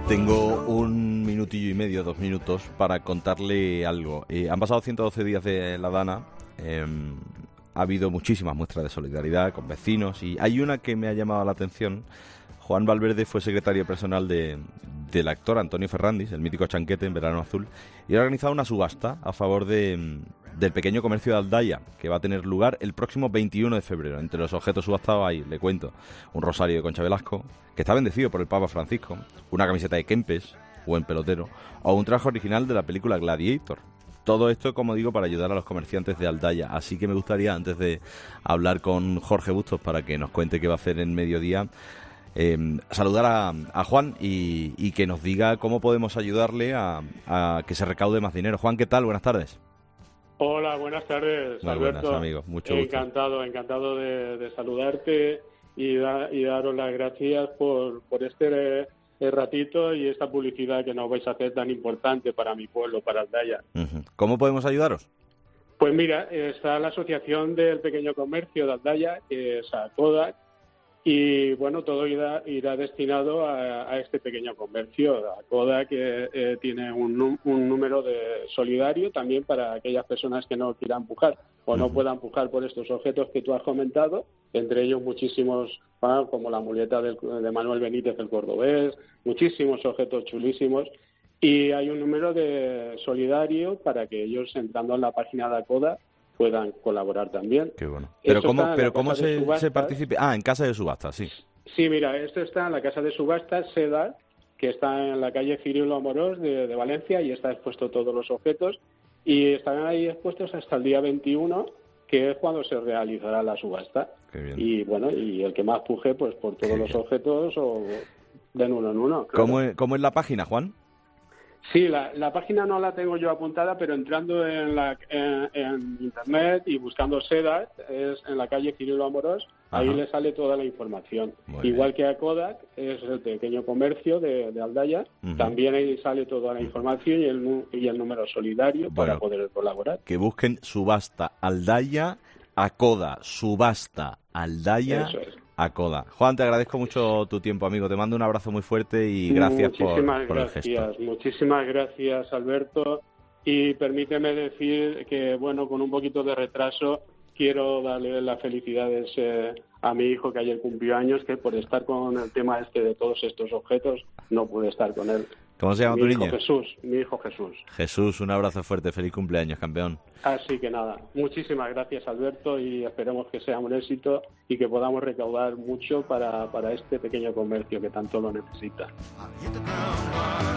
Tengo un minutillo y medio, 2 minutos, para contarle algo. Han pasado 112 días de la Dana. Ha habido muchísimas muestras de solidaridad con vecinos y hay una que me ha llamado la atención. Juan Valverde fue secretario personal del actor Antonio Ferrandis, el mítico Chanquete en Verano Azul, y ha organizado una subasta a favor del pequeño comercio de Aldaya, que va a tener lugar el próximo 21 de febrero. Entre los objetos subastados hay, le cuento, un rosario de Concha Velasco, que está bendecido por el Papa Francisco, una camiseta de Kempes, buen pelotero, o un traje original de la película Gladiator. Todo esto, como digo, para ayudar a los comerciantes de Aldaya. Así que me gustaría, antes de hablar con Jorge Bustos para que nos cuente qué va a hacer en mediodía, saludar a Juan y que nos diga cómo podemos ayudarle a que se recaude más dinero. Juan, ¿qué tal? Buenas tardes. Hola, buenas tardes, muy Alberto. Buenas, amigos. Mucho gusto. Encantado de saludarte y daros las gracias por este ratito y esta publicidad que nos vais a hacer tan importante para mi pueblo, para Aldaya. Uh-huh. ¿Cómo podemos ayudaros? Pues mira, está la Asociación del Pequeño Comercio de Aldaya, que es ACODA, y bueno, todo irá destinado a este pequeño comercio. ACODA que tiene un número de solidario también para aquellas personas que no quieran pujar o no puedan pujar por estos objetos que tú has comentado, entre ellos muchísimos, como la muleta de Manuel Benítez el Cordobés, muchísimos objetos chulísimos. Y hay un número de solidario para que ellos, entrando en la página de ACODA, puedan colaborar también. Qué bueno. Pero ¿cómo se participa? En casa de subasta, sí. Sí, mira, esto está en la casa de subastas Seda, que está en la calle Cirilo Amorós de Valencia, y está expuesto todos los objetos, y están ahí expuestos hasta el día 21, que es cuando se realizará la subasta. Qué bien. Y bueno, y el que más puje, pues por todos los objetos o de uno en uno. Claro. ¿Cómo es la página, Juan? Sí, la página no la tengo yo apuntada, pero entrando en internet y buscando Seda, es en la calle Cirilo Amorós, ahí le sale toda la información. Igual que a Kodak, es el pequeño comercio de Aldaya, también ahí sale toda la información y el número solidario para poder colaborar. Que busquen subasta Aldaya, ACODA, subasta Aldaya. Eso es. ACODA. Juan, te agradezco mucho tu tiempo, amigo. Te mando un abrazo muy fuerte y gracias por el gesto. Muchísimas gracias, Alberto. Y permíteme decir que, bueno, con un poquito de retraso, quiero darle las felicidades a mi hijo, que ayer cumplió años, que por estar con el tema de todos estos objetos no pude estar con él. ¿Cómo se llama tu niño? Mi hijo Jesús. Jesús, un abrazo fuerte. Feliz cumpleaños, campeón. Así que nada, muchísimas gracias, Alberto, y esperemos que sea un éxito y que podamos recaudar mucho para este pequeño comercio que tanto lo necesita.